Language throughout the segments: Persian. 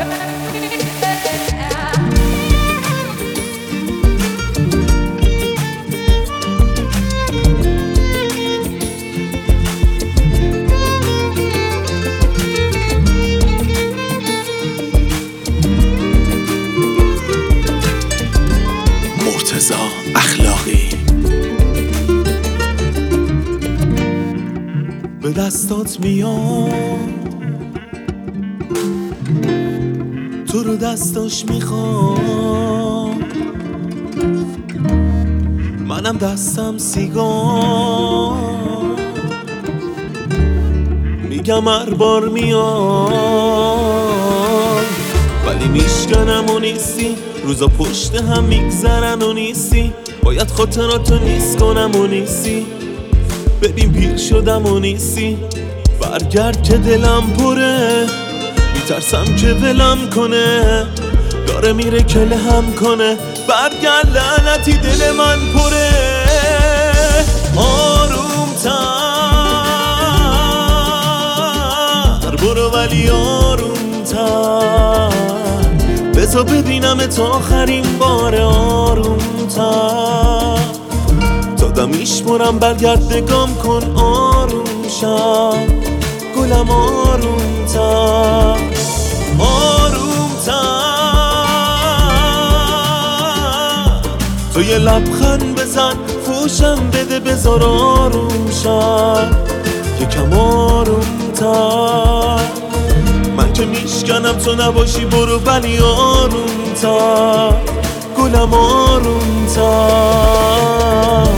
مرتضی اخلاقی. به دستات میاد تو رو دستاش میخوام، منم دستم سیگار، میگم هر بار میاد ولی میشکنم و نیستی، روزا پشت هم میگذرن و نیستی، باید خاطراتو نیست کنم و نیستی، ببین پیر شدم و نیستی، برگرد که دلم پره، میترسم که ولم کنه، داره میره که لهم کنه، برگرد لعنتی دل من پره، آرومتر برو ولی آرومتر، بذار ببینم تا آخرین بار، آرومتر تا میشمرم، برگرد نگام کن، آروم شم گلم، آرومتر آرومتر، تو یه لبخند بزن فوشم بده، بذار آروم شم یکم آرومتر، من که میشکنم تو نباشی، برو ولی آرومتر گلم، آرومتر.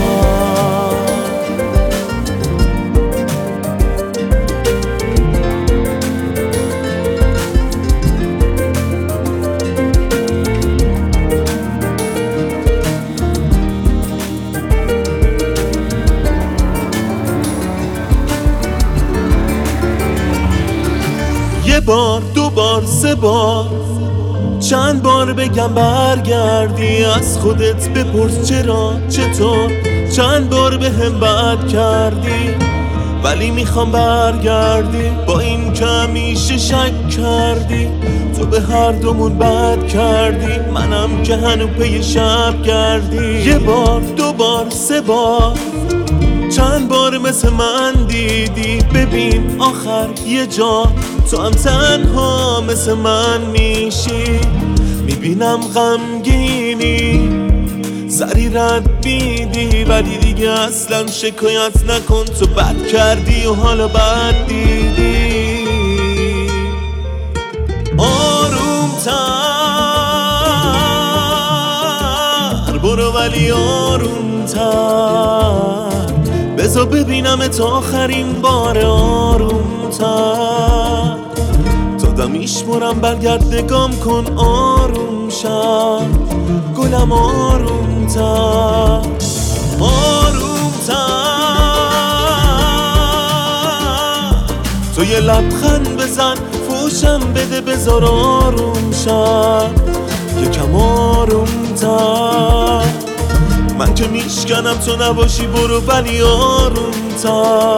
یه بار دو بار سه بار چند بار بگم برگردی، از خودت بپرس چرا چطور، چند بار به هم بد کردی ولی میخوام برگردی، با این که همیشه شک کردی، تو به هر دومون بد کردی، منم که هنو پی شب کردی، یه بار دو بار سه بار چند بار مثل من دیدی، ببین آخر یه جا تو هم تنها مثل من میشی، میبینم غمگینی سری رد میدی، ولی دیگه اصلا شکایت نکن، تو بد کردی و حالا بد دیدی، آرومتر برو ولی آرومتر، بذار ببینم تا آخرین بار، آرومتر تا میشمرم، برگرد نگام کن، آروم شم گلم، آرومتر آرومتر، تو یه لبخند بزن فوشم بده، بذار آروم شم یکم آرومتر، من که میشکنم تو نباشی، برو ولی آرومتر